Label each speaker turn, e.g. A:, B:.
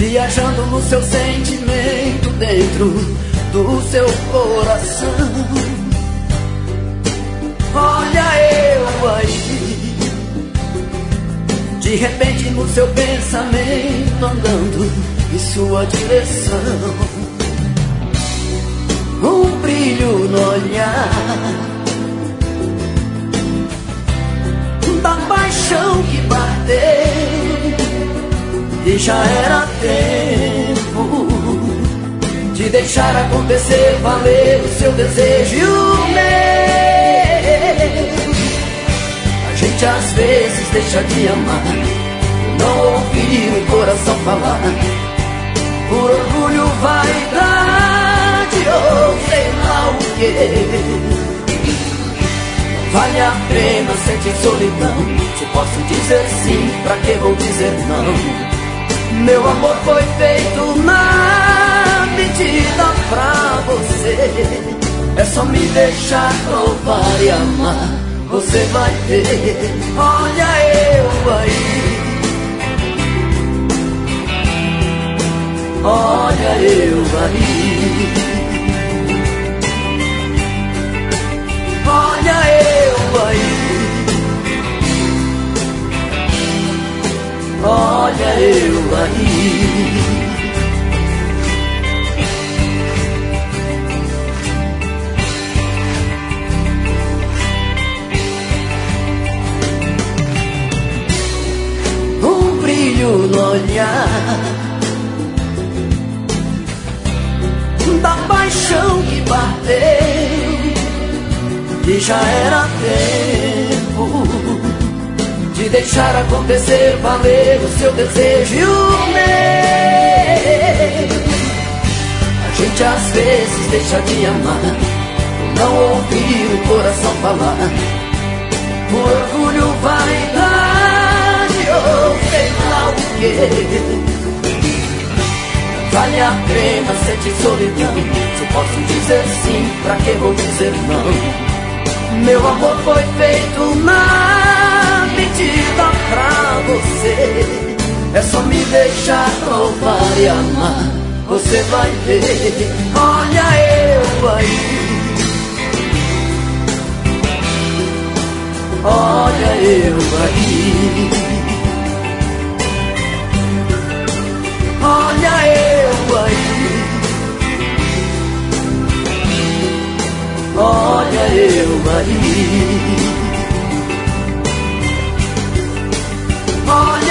A: viajando no seu sentimento dentro do seu coração. Olha eu aí, de repente no seu pensamento andando em sua direção. Um brilho no olhar da paixão que bateu, e já era tempo de deixar acontecer, valer o seu desejo e o meu. A gente às vezes deixa de amar, não ouvir o coração falar, por orgulho, vaidade ou sei lá o que. Vale a pena sentir solidão, se posso dizer sim, pra que vou dizer não? Meu amor foi feito na medida pra você. É só me deixar provar e amar, você vai ver. Olha eu aí, olha eu aí, olha eu aí, olha eu aí. Um brilho no olhar da paixão que bateu, e já era tempo de deixar acontecer, valer o seu desejo e o meu. A gente às vezes deixa de amar, não ouvir o coração falar, por orgulho, vaidade ou sei lá o que. Vale a pena sentir solidão, se posso dizer sim, pra que vou dizer não? Meu amor foi feito na medida pra você. É só me deixar provar e amar, você vai ver. Olha eu aí, olha eu aí, olha eu aí, olha eu aí, olha